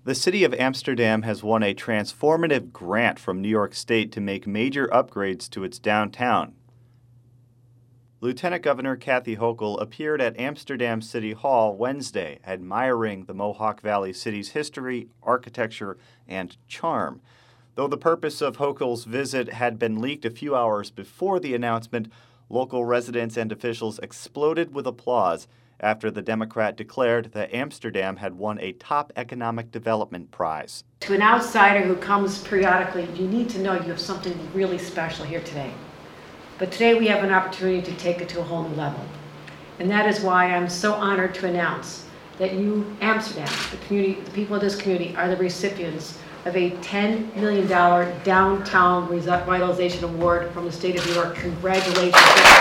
The city of Amsterdam has won a transformative grant from New York State to make major upgrades to its downtown. Lieutenant Governor Kathy Hochul appeared at Amsterdam City Hall Wednesday, admiring the Mohawk Valley city's history, architecture, and charm. Though the purpose of Hochul's visit had been leaked a few hours before the announcement, local residents and officials exploded with applause after the Democrat declared that Amsterdam had won a top economic development prize. To an outsider who comes periodically, you need to know you have something really special here today. But today we have an opportunity to take it to a whole new level. And that is why I'm so honored to announce that you, Amsterdam, the people of this community, are the recipients of a $10 million Downtown Revitalization Award from the state of New York. Congratulations.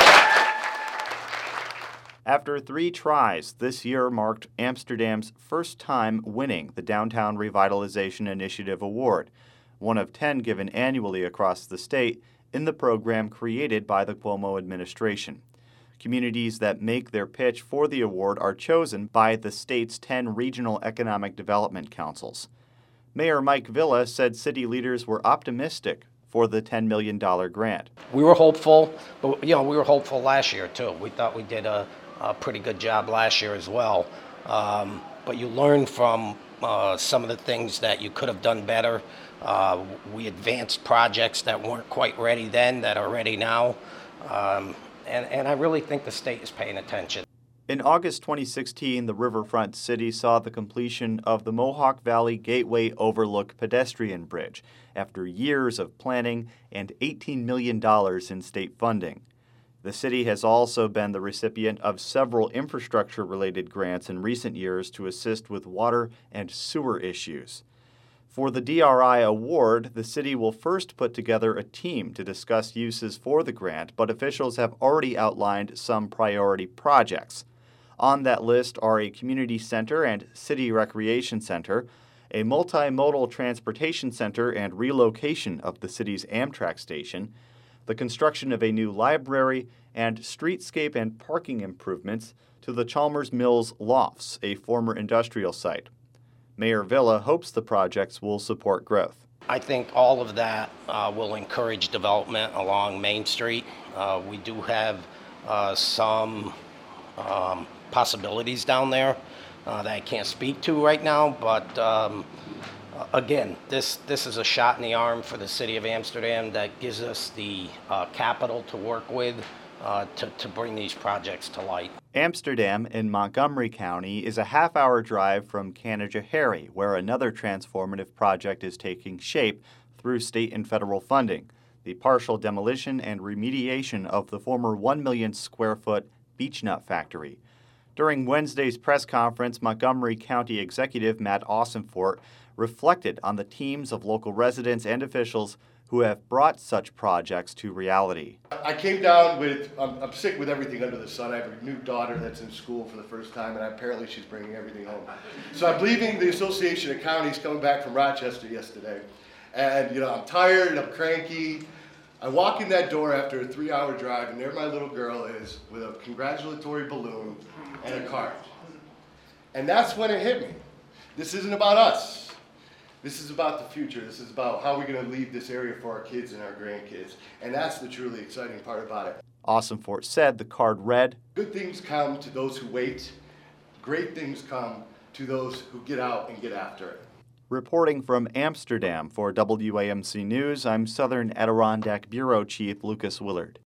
After 3 tries, this year marked Amsterdam's first time winning the Downtown Revitalization Initiative Award, one of 10 given annually across the state in the program created by the Cuomo administration. Communities that make their pitch for the award are chosen by the state's 10 regional economic development councils. Mayor Mike Villa said city leaders were optimistic for the $10 million grant. We were hopeful, but we were hopeful last year too. We thought we did a pretty good job last year as well. But you learn from some of the things that you could have done better. We advanced projects that weren't quite ready then that are ready now. And I really think the state is paying attention. In August 2016, the riverfront city saw the completion of the Mohawk Valley Gateway Overlook pedestrian bridge after years of planning and $18 million in state funding. The city has also been the recipient of several infrastructure-related grants in recent years to assist with water and sewer issues. For the DRI award, the city will first put together a team to discuss uses for the grant, but officials have already outlined some priority projects. On that list are a community center and city recreation center, a multimodal transportation center and relocation of the city's Amtrak station, the construction of a new library, and streetscape and parking improvements to the Chalmers Mills Lofts, a former industrial site. Mayor Villa hopes the projects will support growth. I think all of that will encourage development along Main Street. We do have some possibilities down there that I can't speak to right now, but again, this is a shot in the arm for the city of Amsterdam that gives us the capital to work with to bring these projects to light. Amsterdam in Montgomery County is a half-hour drive from Canajoharie, where another transformative project is taking shape through state and federal funding, the partial demolition and remediation of the former 1 million square foot Beech-Nut factory. During Wednesday's press conference, Montgomery County Executive Matt Ossenfort reflected on the teams of local residents and officials who have brought such projects to reality. I came down with, I'm sick with everything under the sun. I have a new daughter that's in school for the first time, and apparently she's bringing everything home. So I'm leaving the Association of Counties, coming back from Rochester yesterday. And I'm tired, I'm cranky. I walk in that door after a 3-hour drive, and there my little girl is with a congratulatory balloon and a card. And that's when it hit me. This isn't about us. This is about the future. This is about how we're going to leave this area for our kids and our grandkids. And that's the truly exciting part about it. Ossenfort said the card read, "Good things come to those who wait. Great things come to those who get out and get after it." Reporting from Amsterdam for WAMC News, I'm Southern Adirondack Bureau Chief Lucas Willard.